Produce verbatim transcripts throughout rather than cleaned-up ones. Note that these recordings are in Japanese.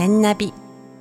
天ナビ。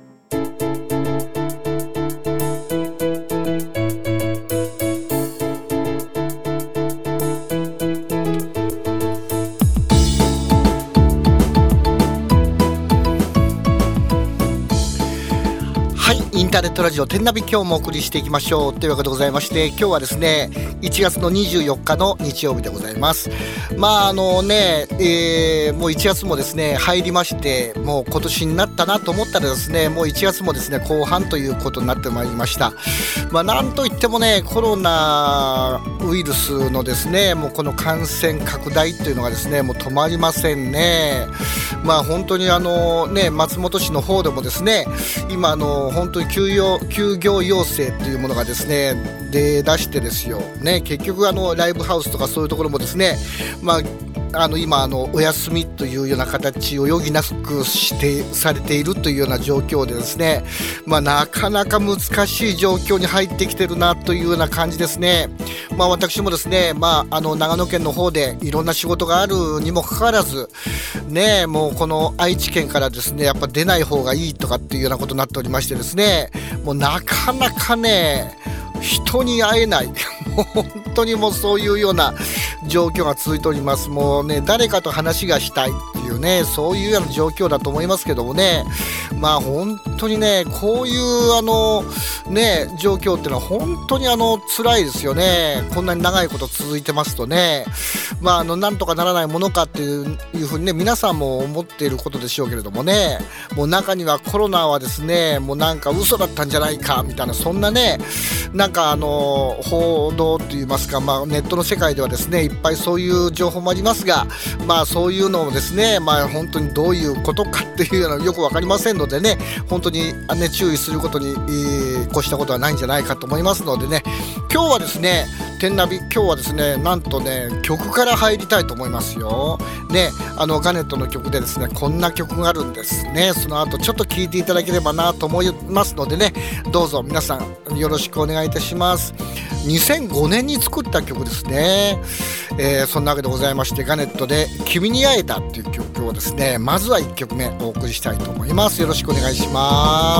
インターネットラジオ天ナビ、今日もお送りしていきましょうというわけでございまして、今日はですねいちがつのにじゅうよっかの日曜日でございます。まああのね、えー、もういちがつもですね入りまして、もう今年になったなと思ったらですね、もういちがつもですね後半ということになってまいりました。まあなんといってもね、コロナウイルスのですねもうこの感染拡大というのがですねもう止まりませんね。まあ本当にあのね松本市の方でもですね今あの本当に休業、休業要請というものがですね出だしてですよね。結局あのライブハウスとかそういうところもですね、まああの今あのお休みというような形を余儀なくしてされているというような状況でですね、まあ、なかなか難しい状況に入ってきてるなというような感じですね。まあ、私もですね、まあ、あの長野県の方でいろんな仕事があるにもかかわらずね、もうこの愛知県からですねやっぱ出ない方がいいとかっていうようなことになっておりましてですね、もうなかなかね人に会えないもう本当にもうそういうような状況が続いております。もうね誰かと話がしたいっていうねそういうような状況だと思いますけどもね、まあ本当にねこういうあのね状況っていうのは本当にあの辛いですよね。こんなに長いこと続いてますとね、まああのなんとかならないものかっていういうふうにね皆さんも思っていることでしょうけれどもね、もう中にはコロナはですねもうなんか嘘だったんじゃないかみたいな、そんなねなんかあの報道といいますか、まあネットの世界ではですねいっぱいそういう情報もありますが、まあそういうのをですねまあ本当にどういうことかっていうのはよくわかりませんのでね、本当に、ね、注意することに、えー、越したことはないんじゃないかと思いますのでね、今日はですね天ナビ、今日はですねなんとね曲から入りたいと思いますよね。あのガネットの曲でですねこんな曲があるんですね。その後ちょっと聴いていただければなと思いますのでね、どうぞ皆さんよろしくお願いいたします。にせんごねんに作った曲ですね。えー、そんなわけでございまして、ガネットで君に会えたっていう曲をですねまずはいっきょくめお送りしたいと思います。よろしくお願いします。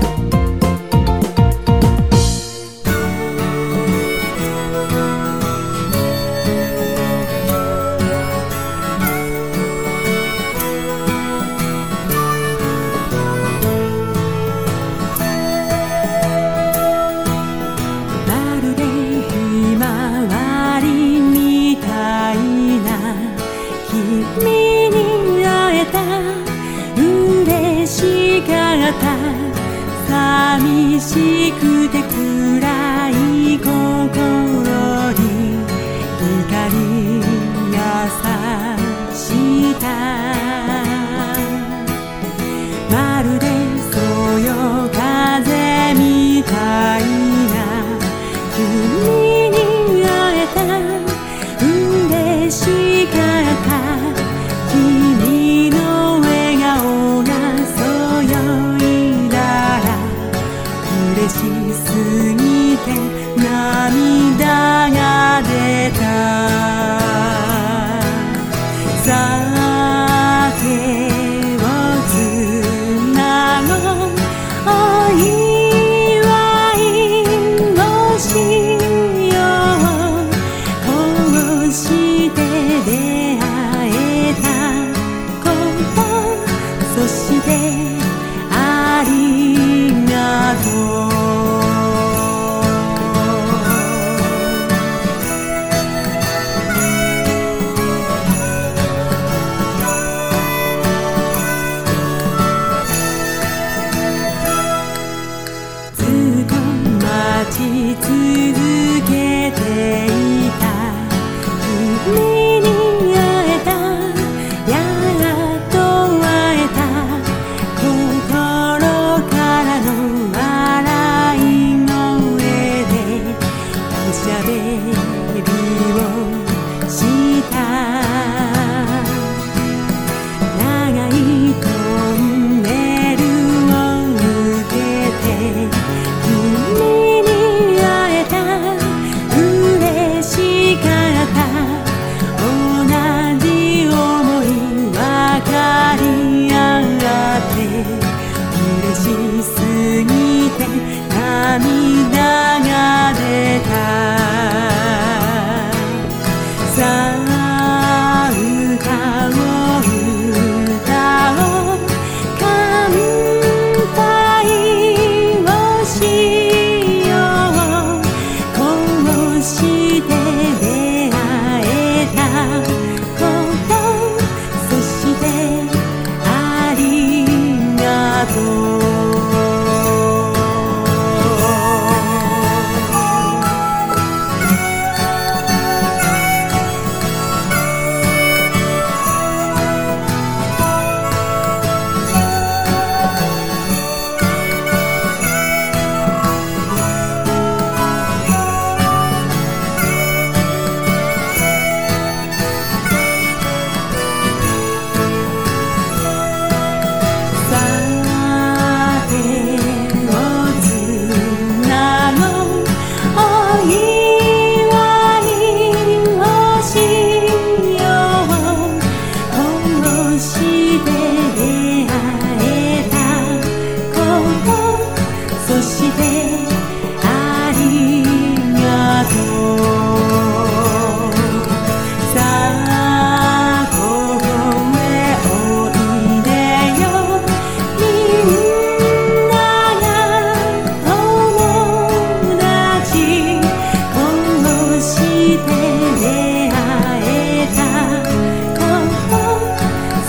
寂しくて暗い心に光が差したまるでそよ風みたいな君に会えた嬉しかった君の笑顔がそよいだら嬉しすぎ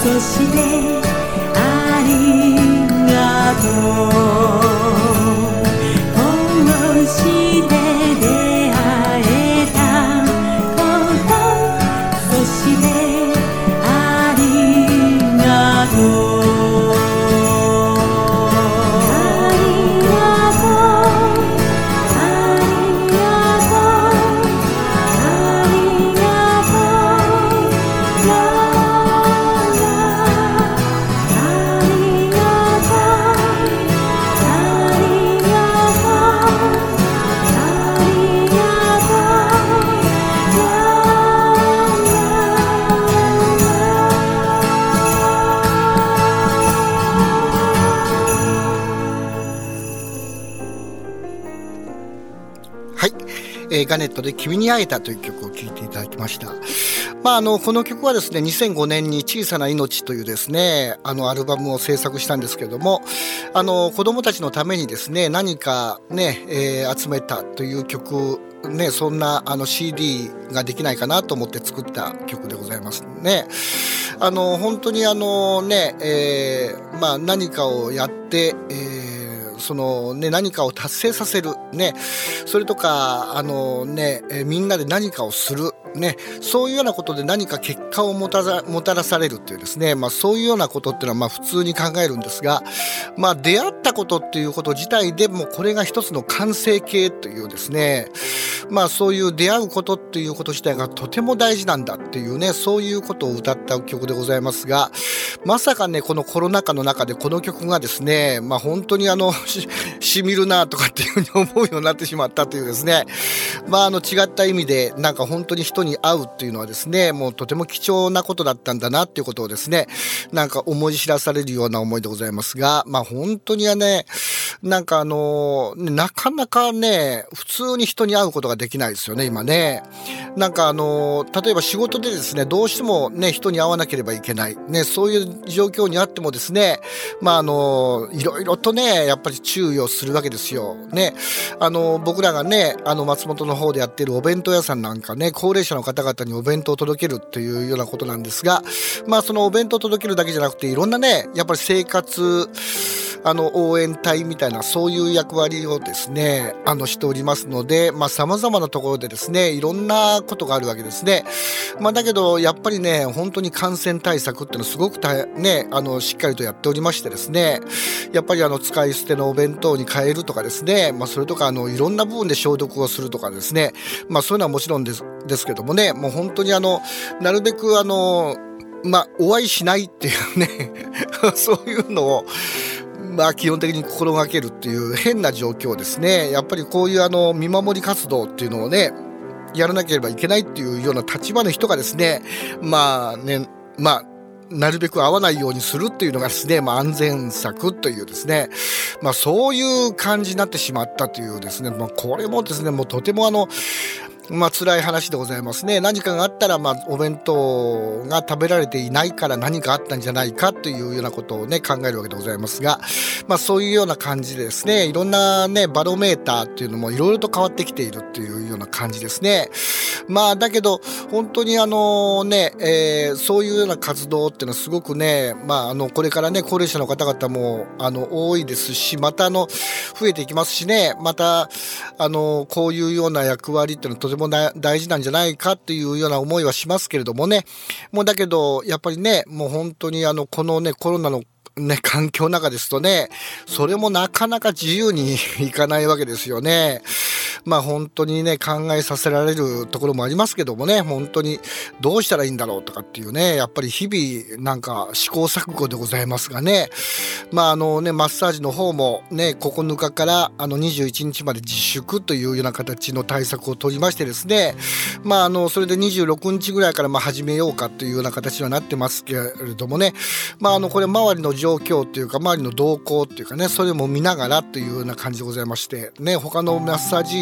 そしてありがとう。こうして出会えたこと、そしてありがとう。 えー、ガネットで君に会えたという曲を聴いていただきました。まあ、あのこの曲はですねにせんごねんに小さな命というですねあのアルバムを制作したんですけれども、あの子どもたちのためにですね何かね、えー、集めたという曲ね、そんなあの シーディー ができないかなと思って作った曲でございますね。あの本当にあのね、えーまあ、何かをやって、えーそのね、何かを達成させる、ね、それとかあの、ねえー、みんなで何かをする、ね、そういうようなことで何か結果をもたら、もたらされるっていうですね、まあ、そういうようなことっていうのはまあ普通に考えるんですが、まあ、出会ったことっていうこと自体でもこれが一つの完成形というですね、まあ、そういう出会うことっていうこと自体がとても大事なんだっていうね、そういうことを歌った曲でございますが、まさかねこのコロナ禍の中でこの曲がですね、まあ、本当にあのし, しみるなとかっていうふうに思うようになってしまったというですね、まあ、あの違った意味でなんか本当に人に会うっていうのはですねもうとても貴重なことだったんだなっていうことをですねなんか思い知らされるような思いでございますが、まあ本当にはねなんかあのなかなかね普通に人に会うことができないですよね今ね。なんかあの例えば仕事でですねどうしてもね人に会わなければいけないね、そういう状況にあってもですね、まああのいろいろとねやっぱり注意をするわけですよね。あの僕らがねあの松本の方でやっているお弁当屋さんなんかね高齢者の方々にお弁当を届けるっていうようなことなんですが、まあそのお弁当を届けるだけじゃなくていろんなねやっぱり生活あの応援隊みたいなそういう役割をですねあのしておりますので、まあ様々なところでですねいろんなことがあるわけですね。まあだけどやっぱりね本当に感染対策っていうのはすごくねあのしっかりとやっておりましてですね、やっぱりあの使い捨てのお弁当に変えるとかですね、まあそれとかあのいろんな部分で消毒をするとかですね、まあそういうのはもちろんですですけどもね、もう本当にあのなるべくあのまあお会いしないっていうねそういうのをまあ基本的に心がけるっていう変な状況ですね。やっぱりこういうあの見守り活動っていうのをねやらなければいけないっていうような立場の人がですね、まあねまあなるべく会わないようにするっていうのがですね、まあ安全策というですね、まあそういう感じになってしまったというですね、まあこれもですねもうとてもあのまあ辛い話でございますね。何かがあったらまあお弁当が食べられていないから何かあったんじゃないかというようなことをね考えるわけでございますが、まあそういうような感じでですねいろんなねバロメーターっていうのもいろいろと変わってきているっていうような感じですね。まあだけど本当にあのね、えー、そういうような活動っていうのはすごくねまああのこれからね高齢者の方々もあの多いですし、またあの増えていきますしね、またあのこういうような役割っていうのはとても大事なんじゃないかっていうような思いはしますけれどもね、もうだけどやっぱりねもう本当にあのこのねコロナのね環境の中ですとねそれもなかなか自由にいかないわけですよね。まあ本当にね考えさせられるところもありますけどもね、本当にどうしたらいいんだろうとかっていうねやっぱり日々なんか試行錯誤でございますがね、まああのねマッサージの方もねここのかからあのにじゅういちにちまで自粛というような形の対策を取りましてですね、まああのそれでにじゅうろくにちぐらいからまあ始めようかというような形にはなってますけれどもね、まああのこれ周りの状況というか周りの動向というかねそれも見ながらというような感じでございましてね、他のマッサージ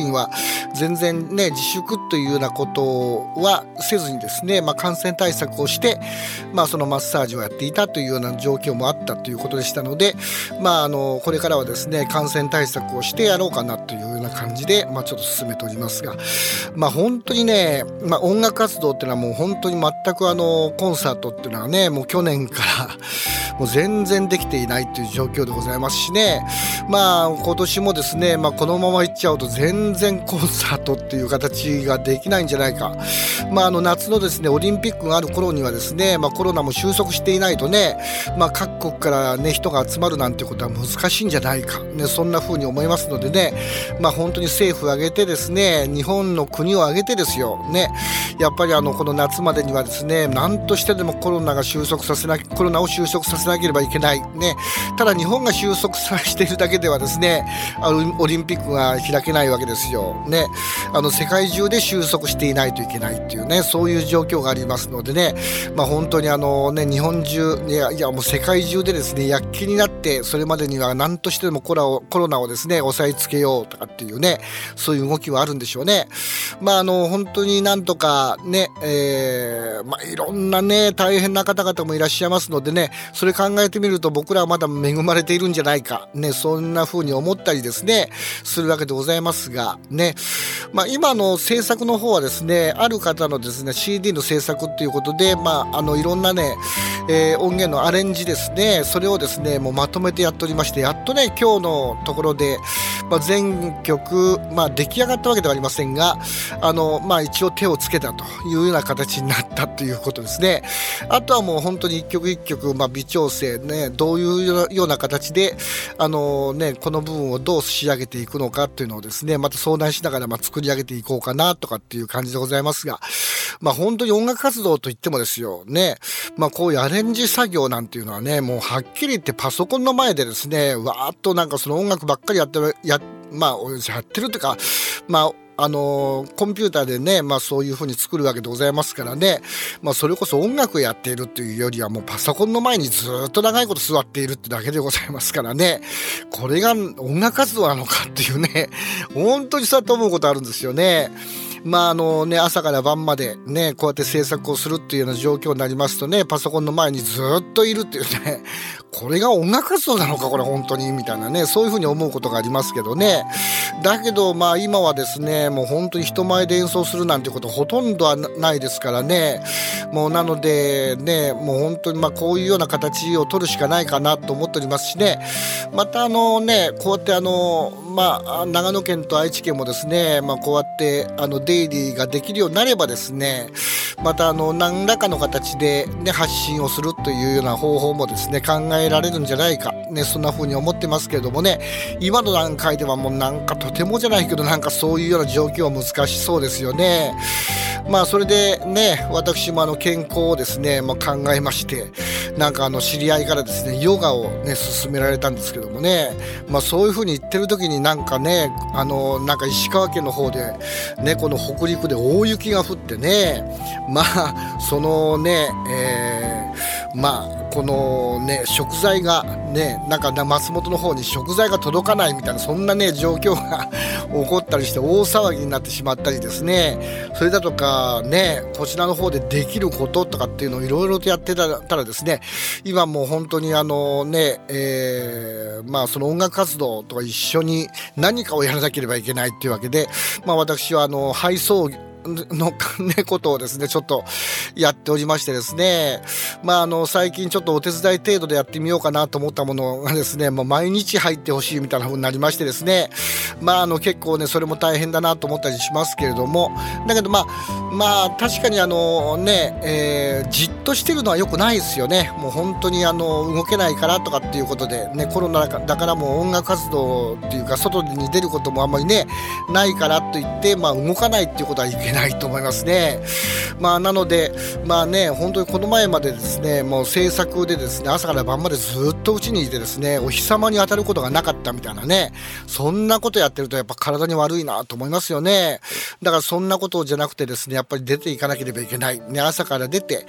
員は全然ね自粛というようなことはせずにですね、まあ、感染対策をして、まあ、そのマッサージをやっていたというような状況もあったということでしたので、まあ、あのこれからはですね感染対策をしてやろうかなというような感じで、まあ、ちょっと進めておりますが、まあ、本当にね、まあ、音楽活動っていうのはもう本当に全くあのコンサートっていうのはねもう去年からもう全然できていないという状況でございますしね、まあ今年もですね、まあ、このままいっちゃうと全然コンサートっていう形ができないんじゃないか。まあ、あの夏のですねオリンピックがある頃にはですね、まあ、コロナも収束していないとね、まあ、各国からね人が集まるなんてことは難しいんじゃないか、ね、そんな風に思いますのでね、まあ、本当に政府を挙げてですね日本の国を挙げてですよね、やっぱりあのこの夏までにはですね何としてでもコロナが収束させなコロナを収束させなければいけないね。ただ日本が収束させているだけではですねあのオリンピックが開けないわけですよね。あの世界中で収束していないといけないっていうねそういう状況がありますのでね、まあ、本当にあのね日本中いやいやもう世界中でですね躍起になってそれまでには何としてでもコロコロナをですね抑えつけようとかっていうねそういう動きはあるんでしょうね。まああの本当になんとかね、えー、まあいろんなね大変な方々もいらっしゃいますのでね、それ考えてみると僕らはまだ恵まれているんじゃないかね、そんな風に思ったりですねするわけでございますがね、まあ今の制作の方はですねある方のですね シーディー の制作っていうことで、まああのいろんなね、えー、音源のアレンジですねそれをですねもうまとめてやっておりまして、やっとね今日のところで、まあ、全曲、まあ、出来上がったわけではありませんがあの、まあ、一応手をつけたというような形になったということですね。あとはもう本当に一曲一曲、まあ、微調整ねどういうような形であの、ね、この部分をどう仕上げていくのかっていうのをですねまた相談しながら、まあ、作り上げていこうかなとかっていう感じでございますが、まあ、本当に音楽活動といってもですよね、まあ、こういうアレンジ作業なんていうのはねもうはっきり言ってパソコンの前でですねわーっとなんかその音楽ばっかりやってるやまあやってるっていうかまああのー、コンピューターでね、まあそういう風に作るわけでございますからね、まあそれこそ音楽やっているっていうよりはもうパソコンの前にずっと長いこと座っているってだけでございますからね、これが音楽活動なのかっていうね、本当にそうやって思うことあるんですよね。まああのね朝から晩までねこうやって制作をするっていうような状況になりますとねパソコンの前にずっといるっていうね、これが音楽活動なのかこれ本当にみたいなねそういうふうに思うことがありますけどね。だけどまあ今はですねもう本当に人前で演奏するなんてことほとんどはないですからね、もうなのでねもう本当にまあこういうような形を取るしかないかなと思っておりますしね、またあのねこうやってあのまあ長野県と愛知県もですねまあこうやってあの出入りができるようになればですねまたあの何らかの形でね発信をするというような方法もですね考えられるんじゃないかね、そんな風に思ってますけれどもね、今の段階ではもうなんかとてもじゃないけどなんかそういうような状況は難しそうですよね。まあそれでね私もあの健康をですね、まあ、考えましてなんかあの知り合いからですねヨガをね勧められたんですけどもね、まあそういう風に言ってる時になんかねあのなんか石川県の方でねこの北陸で大雪が降ってね、まあそのね、えー、まあこのね食材がねなんか松本の方に食材が届かないみたいなそんなね状況が起こったりして大騒ぎになってしまったりですね、それだとかねこちらの方でできることとかっていうのをいろいろとやってたらですね今もう本当にあのね、えー、まあその音楽活動とか一緒に何かをやらなければいけないっていうわけで、まあ私はあの配送の、ね、ことをですねちょっとやっておりましてですね、まああの最近ちょっとお手伝い程度でやってみようかなと思ったものがですねもう毎日入ってほしいみたいな風になりましてですね、まああの結構ねそれも大変だなと思ったりしますけれども、だけどまあまあ確かにあのね、えー、じっとしてるのは良くないですよね。もう本当にあの動けないからとかっていうことでねコロナだからもう音楽活動っていうか外に出ることもあんまりねないからといってまあ動かないっていうことはいけないないと思いますね。まあなのでまあね本当にこの前までですねもう制作でですね朝から晩までずっとうちにいてですねお日様に当たることがなかったみたいなね、そんなことやってるとやっぱ体に悪いなと思いますよね。だからそんなことじゃなくてですねやっぱり出ていかなければいけないね、朝から出てで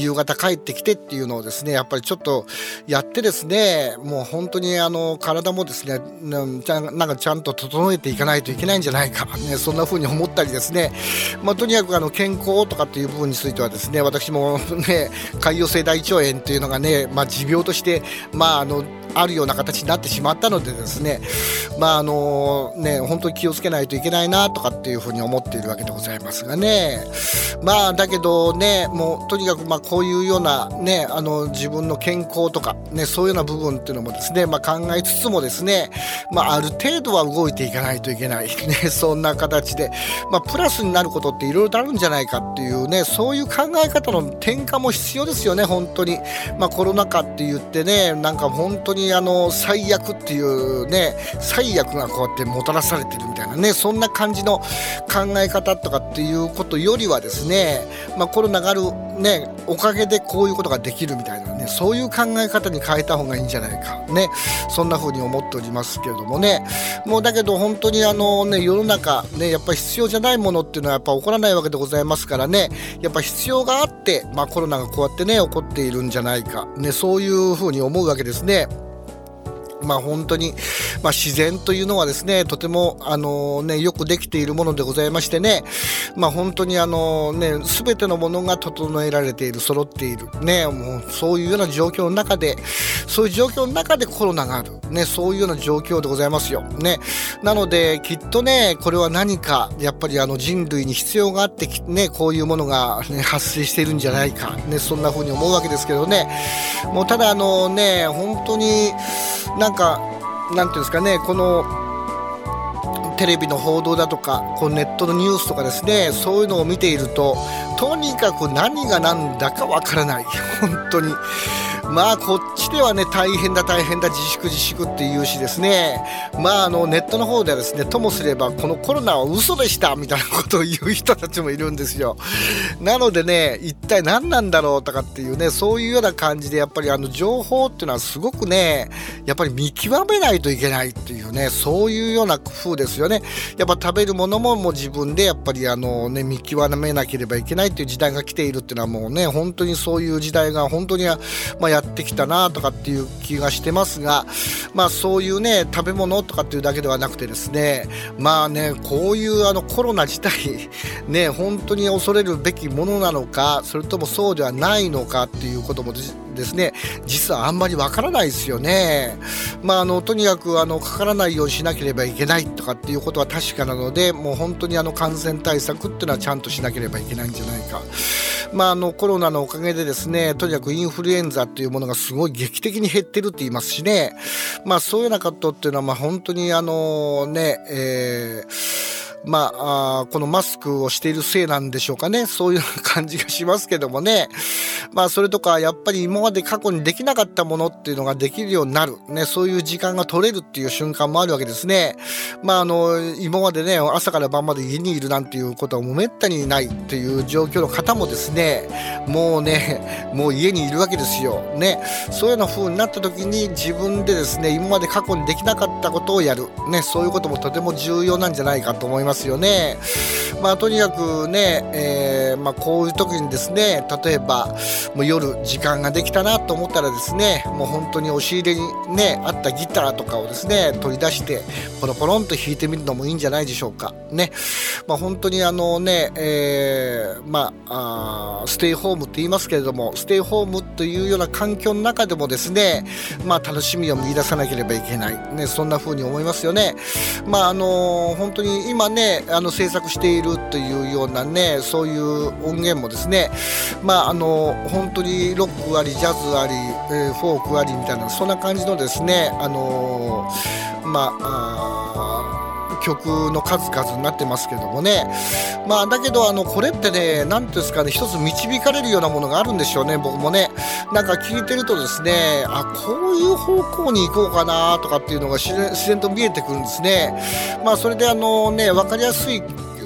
夕方帰ってきてっていうのをですねやっぱりちょっとやってですね、もう本当にあの体もですねなんかちゃんと整えていかないといけないんじゃないか、ね、そんな風に思ったりですね、まあ、とにかくあの健康とかっていう部分についてはですね、私もね潰瘍性大腸炎っていうのがね、まあ、持病としてまああのあるような形になってしまったのでですね、まああのね本当に気をつけないといけないなとかっていうふうに思っているわけでございますがね、まあだけどねもうとにかくまあこういうようなねあの自分の健康とかねそういうような部分っていうのもですね、まあ、考えつつもですね、まあ、ある程度は動いていかないといけないねそんな形で、まあ、プラスになることっていろいろとあるんじゃないかっていうね、そういう考え方の転換も必要ですよね本当に。まあ、コロナ禍って言ってねなんか本当にあの最悪っていうね最悪がこうやってもたらされてるみたいなね、そんな感じの考え方とかっていうことよりはですね、まあ、コロナがあるねおかげでこういうことができるみたいなね、そういう考え方に変えた方がいいんじゃないかね、そんな風に思っておりますけれどもね。もうだけど本当にあのね世の中ねやっぱり必要じゃないものっていうのはやっぱ起こらないわけでございますからね、やっぱ必要があって、まあ、コロナがこうやってね起こっているんじゃないかね、そういう風に思うわけですね。まあ本当に、まあ、自然というのはですねとてもあのねよくできているものでございましてね、まあ本当にあのね全てのものが整えられている揃っているね、もうそういうような状況の中でそういう状況の中でコロナがあるね、そういうような状況でございますよね。なのできっとねこれは何かやっぱりあの人類に必要があってねこういうものが、ね、発生しているんじゃないかね、そんな風に思うわけですけどね。もうただあのね本当になんかなんていうんですかね、このテレビの報道だとかこうネットのニュースとかですね、そういうのを見ているととにかく何が何だかわからない本当に。まあこっちではね大変だ大変だ自粛自粛って言うしですね、まああのネットの方ではですねともすればこのコロナは嘘でしたみたいなことを言う人たちもいるんですよ。なのでね一体何なんだろうとかっていうね、そういうような感じでやっぱりあの情報っていうのはすごくねやっぱり見極めないといけないっていうね、そういうような風ですよね。やっぱ食べるものももう自分でやっぱりあのね見極めなければいけないっていう時代が来ているっていうのはもうね本当にそういう時代が本当にまあやってきたなとかっていう気がしてますが、まあそういうね食べ物とかっていうだけではなくてですね、まあねこういうあのコロナ自体ね本当に恐れるべきものなのかそれともそうではないのかっていうこともですね実はあんまりわからないですよね。まああのとにかくあのかからないようにしなければいけないとかっていうことは確かなので、もう本当にあの感染対策っていうのはちゃんとしなければいけないんじゃないか。まああのコロナのおかげでですねとにかくインフルエンザっていうものがすごい劇的に減ってるって言いますしね、まあそういうようなことっていうのはまあ本当にあのねえーまあ、あこのマスクをしているせいなんでしょうかね、そういう感じがしますけどもね。まあそれとかやっぱり今まで過去にできなかったものっていうのができるようになるね、そういう時間が取れるっていう瞬間もあるわけですね。まああの今までね朝から晩まで家にいるなんていうことはもうめったにないっていう状況の方もですねもうねもう家にいるわけですよね。そういうような風になった時に自分でですね今まで過去にできなかったことをやるね、そういうこともとても重要なんじゃないかと思いますよね。まあとにかくね、えー、まあこういう時にですね例えばもう夜時間ができたなと思ったらですねもう本当に押し入れにねあったギターとかをですね取り出してポロポロンと弾いてみるのもいいんじゃないでしょうかね。まあ本当にあのね、えー、まあ、あステイホームって言いますけれどもステイホームというような環境の中でもですねまあ楽しみを見出さなければいけないね、そんな風に思いますよね。まああの本当に今ねあの制作しているというようなねそういう音源もですねまああの本当にロックありジャズあり、えー、フォークありみたいなそんな感じのですねあのー、まあ曲の数々になってますけどもね。まあだけどあのこれってね何ていうんですかね一つ導かれるようなものがあるんでしょうね。僕もねなんか聞いてるとですねあこういう方向に行こうかなとかっていうのが自然、自然と見えてくるんですね。まあそれであのね分かりやすい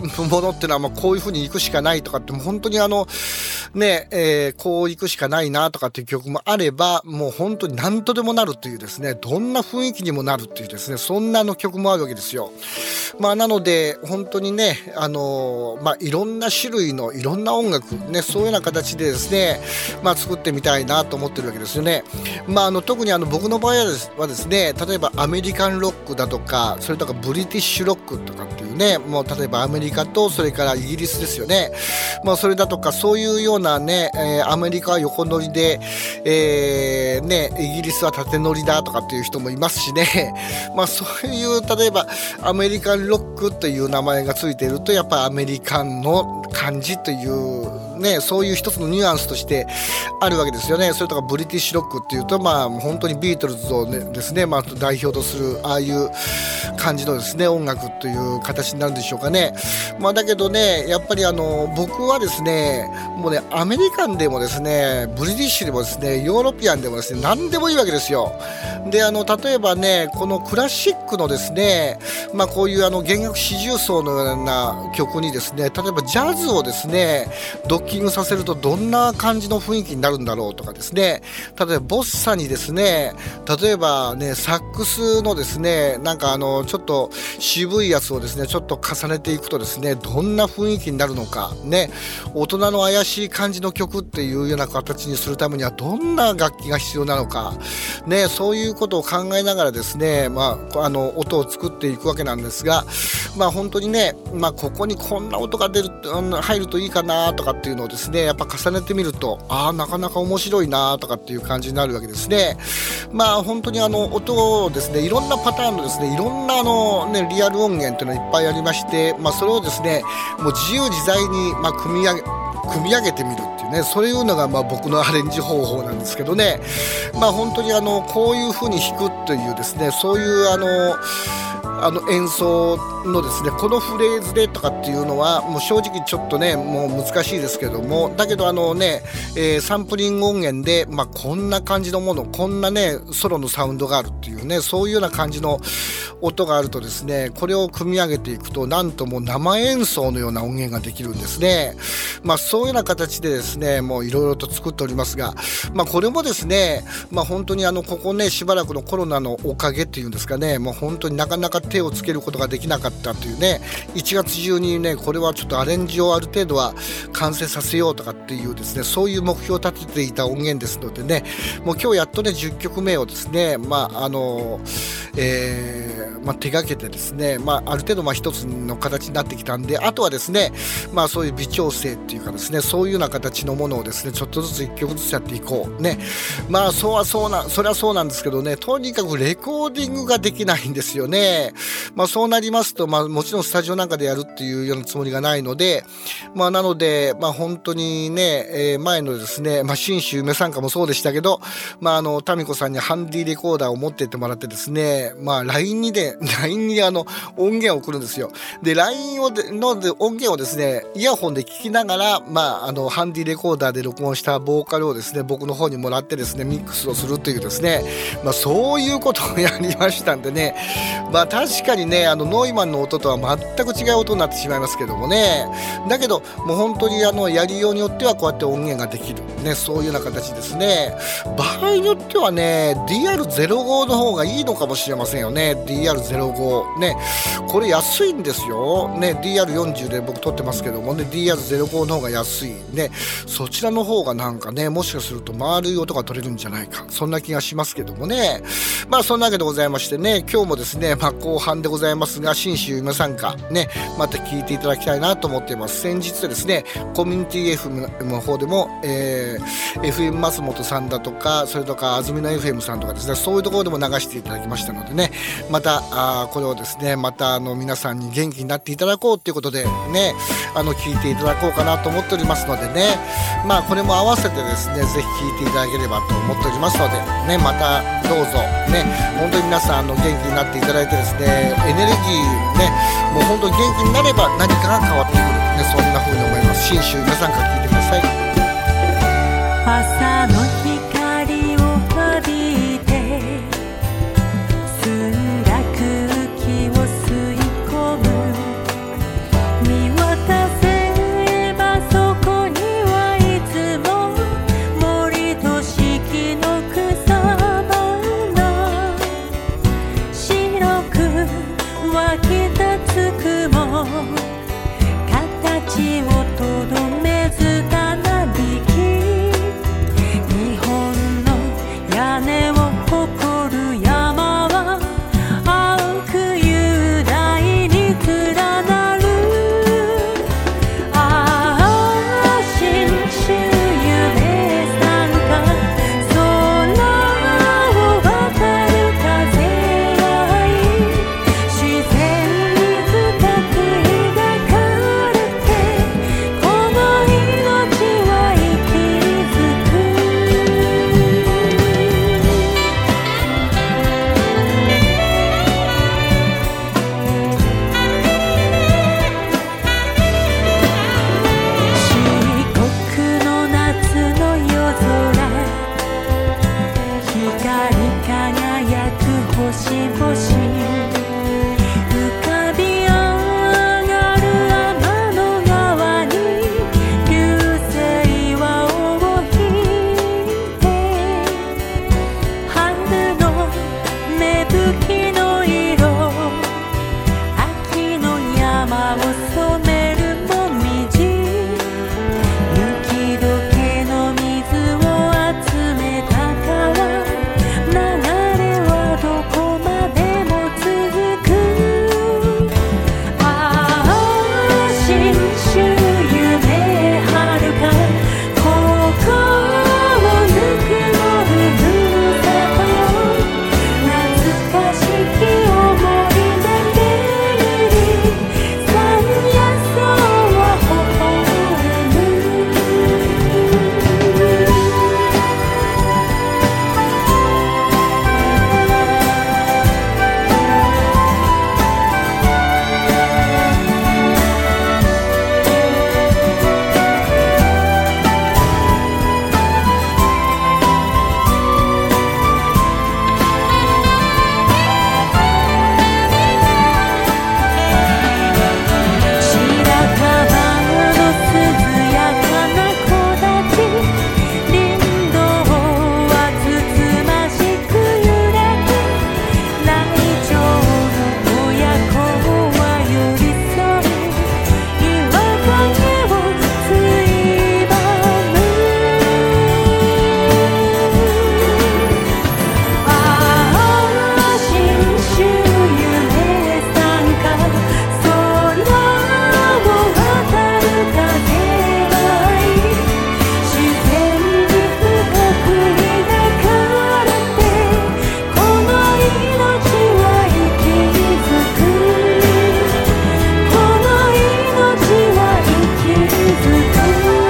ものっていうのはまあこういう風に行くしかないとかって、もう本当にあのね、えー、こう行くしかないなとかっていう曲もあれば、もう本当に何とでもなるというですね、どんな雰囲気にもなるっていうですね、そんなの曲もあるわけですよ。まあなので本当にね、あのー、まあいろんな種類のいろんな音楽ね、そういうような形でですね、まあ作ってみたいなと思ってるわけですよね。まああの特にあの僕の場合はですはですね、例えばアメリカンロックだとか、それとかブリティッシュロックとかっていうね、もう例えばアメリカとそれからイギリスですよね。まあそれだとかそういうようなね、えー、アメリカは横乗りで、えー、ね、イギリスは縦乗りだとかっていう人もいますしね。まあそういう例えばアメリカンロックという名前がついていると、やっぱアメリカンの感じというね、そういう一つのニュアンスとしてあるわけですよね。それとかブリティッシュロックっていうと、まあ本当にビートルズを、ね、ですね、まあ、代表とするああいう感じのですね音楽という形になるんでしょうかね。まあだけどね、やっぱりあの僕はですね、もうね、アメリカンでもですね、ブリティッシュでもですね、ヨーロピアンでもですね、何でもいいわけですよ。で、あの例えばね、このクラシックのですね、まあこういうあの弦楽四重奏のような曲にですね、例えばジャズをですねドッキングさせるとどんな感じの雰囲気になるんだろうとかですね、例えばボッサにですね、例えばねサックスのですね、なんかあのちょっと渋いやつをですねちょっと重ねていくとですね、どんな雰囲気になるのかね、大人の怪しい感じの曲っていうような形にするためにはどんな楽器が必要なのかね、そういうことを考えながらですね、まああの音を作っていくわけなんですが、まあ本当にね、まあここにこんな音が出る入るといいかなとかっていうのをですね、やっぱ重ねてみると、ああなかなか面白いなとかっていう感じになるわけですね。まあ本当にあの音をですね、いろんなパターンのですね、いろんなあのねリアル音源っていうのがいっぱいありまして、まあそれをですね、もう自由自在にまあ組み上げ組み上げてみるっていうね、そういうのがまあ僕のアレンジ方法なんですけどね。まあ本当にあのこういう風に弾くというですね、そういうあのあの演奏のですね、このフレーズでとかっていうのはもう正直ちょっとねもう難しいですけども、だけどあのね、えー、サンプリング音源で、まあ、こんな感じのもの、こんなねソロのサウンドがあるっていうね、そういうような感じの音があるとですね、これを組み上げていくとなんともう生演奏のような音源ができるんですね。まあそういうような形でですね、もういろいろと作っておりますが、まあこれもですね、まあ本当にあのここねしばらくのコロナのおかげっていうんですかね、もう本当になかなか手をつけることができなかったというね、いちがつ中にねこれはちょっとアレンジをある程度は完成させようとかっていうですね、そういう目標を立てていた音源ですのでね、もう今日やっとねじゅっきょくめをですね、まああのえーまあ、手がけてですね、まあ、ある程度まあ一つの形になってきたんで、あとはですね、まあ、そういう微調整っていうかですね、そういうような形のものをですねちょっとずついっきょくずつやっていこうね。まあそうはそうなそれはそうなんですけどね、とにかくレコーディングができないんですよね。まあそうなりますと、まあもちろんスタジオなんかでやるっていうようなつもりがないので、まあなのでまあ本当にね、えー、前のですね、まあ信州梅参加もそうでしたけど、まああのタミコさんにハンディレコーダーを持ってってもらってですね、まあ ライン にで ライン にあの音源を送るんですよ。で ライン をでので音源をですねイヤホンで聞きながら、まああのハンディレコーダーで録音したボーカルをですね僕の方にもらってですねミックスをするというですね、まあそういうことをやりましたんでね、まあ確かにねあのノイマンの音とは全く違う音になってしまいますけどもね、だけどもう本当にあのやりようによってはこうやって音源ができるね、そういうような形ですね。場合によってはね ディーアールゼロご の方がいいのかもしれませんよね。 ディーアールゼロご ね、これ安いんですよね。 ディーアールよんじゅう で僕撮ってますけどもね、 ディーアールゼロご の方が安いね。そちらの方がなんかねもしかすると丸い音が取れるんじゃないか、そんな気がしますけどもね。まあそんなわけでございましてね、今日もですね、まあ、後半でございますが信州梅参加ねまた聞いていただきたいなと思っています。先日ですねコミュニティ エフエム の方でも、えー、エフエム 松本さんだとか、それとか安曇野 エフエム さんとかですね、そういうところでも流していただきましたのでね、またあこれをですねまたあの皆さんに元気になっていただこうということでね、あの聞いていただこうかなと思っておりますのでね、まあこれも合わせてですねぜひ聞いていただければと思っておりますのでね、またどうぞね、本当に皆さんあの元気になっていただいてですね、エネルギーねもう本当に元気になれば何かが変わってくるね、そんな風に思います。信州皆さんから聞いてください。 朝の光を浴びて澄んだ空気を吸い込む見渡屋根を誇る山は青く雄大に連なる。ああ信州夢さんか、空を渡る風合い、自然に深く抱かれて、この命は息づく。四国の夏の夜空、光り輝く星々、浮かび上がる天の川に流星は尾を引いて、春の芽吹きの色、秋の山を染めるもみじ、雪解けの水を集めた川、流れはどこまでも続く。ああ信州夢はるか、心をぬくもるふるさと、懐かしき思い出巡り、山野草は微笑む。白樺の涼やかな木立、林道はつつましく揺れて、来鳥の親子は寄り添い、岩陰をついばむ。ああ信州夢さんか、空を渡る風合い、自然に深く抱かれて、この命は息づく。この命は息づく。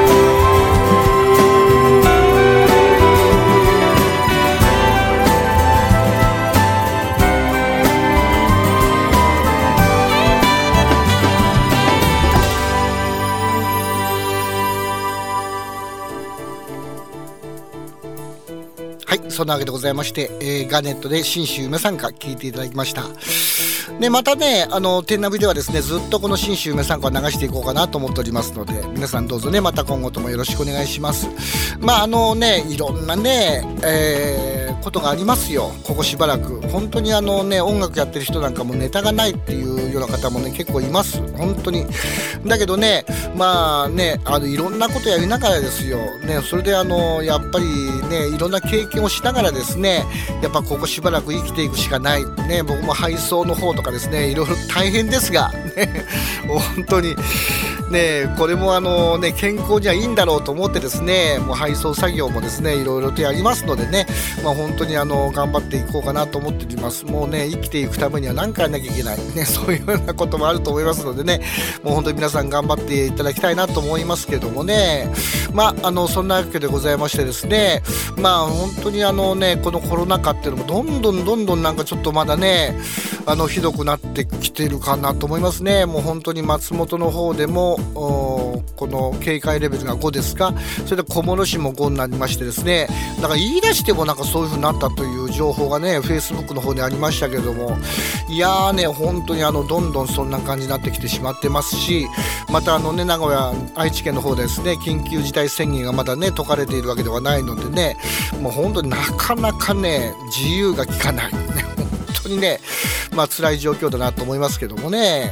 はい、そんなわけでございまして、えーガネットで信州夢さんか聞いていただきました。でまたね、あの天ナビではですね、ずっとこの信州夢さんかを流していこうかなと思っておりますので、皆さんどうぞね、また今後ともよろしくお願いします。まああのね、いろんなね、えーことがありますよ、ここしばらく。本当にあのね、音楽やってる人なんかもネタがないっていうような方もね、結構います、本当に。だけどね、まあね、あのいろんなことやりながらですよ、ね、それであのやっぱりね、いろんな経験をしながらですね、やっぱここしばらく生きていくしかない、ね、僕も配送の方とかですね、いろいろ大変ですが、ね、本当にね、これもあのね、健康にはいいんだろうと思ってですね、もう配送作業もですね、いろいろとやりますのでね、まあ、本当にあの頑張っていこうかなと思っております。もうね、生きていくためには何かやらなきゃいけない、ね、そういうようなこともあると思いますのでね、もう本当に皆さん頑張っていただきたいなと思いますけどもね、まああのそんなわけでございましてですね、まあ本当にあのね、このコロナ禍っていうのもどんどんどんどんなんかちょっとまだね、あのひどくなってきてるかなと思いますね。もう本当に松本の方でもこの警戒レベルがごですか、それで小諸市もごになりましてですね、だから言い出してもなんかそういう風になったという情報がね、 Facebook の方にありましたけれども、いやーね、本当にあのどんどんそんな感じになってきてしまってますし、またあのね、名古屋愛知県の方でですね、緊急事態宣言がまだね解かれているわけではないのでね、もう本当になかなかね、自由が利かないね、本当にね、まあ辛い状況だなと思いますけどもね、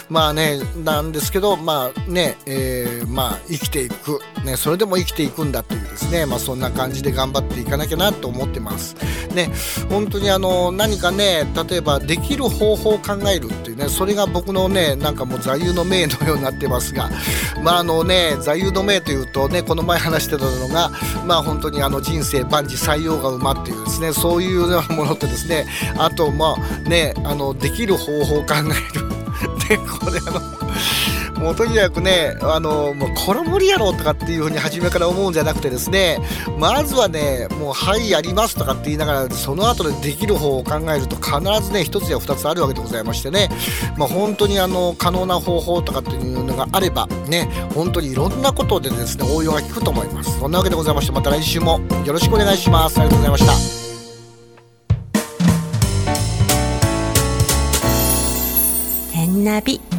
まあねなんですけど、まあね、えー、まあ生きていく、ね、それでも生きていくんだというですね、まあそんな感じで頑張っていかなきゃなと思ってますね。本当にあの何かね、例えばできる方法を考えるっていうね、それが僕のねなんかもう座右の銘のようになってますが、まああのね座右の銘というとね、この前話してたのが、まあ本当にあの人生万事採用が馬っていうですね、そういうようなものとですね、あとまあね、あのできる方法を考えるで、これあのもうとにかくね、あのもうこれ無理やろとかっていうふうに初めから思うんじゃなくてですね、まずはねもうはいやりますとかって言いながら、その後でできる方を考えると必ずね一つや二つあるわけでございましてね、まあ本当にあの可能な方法とかっていうのがあればね、本当にいろんなことでですね応用が効くと思います。そんなわけでございまして、また来週もよろしくお願いします。ありがとうございました。 天ナビ。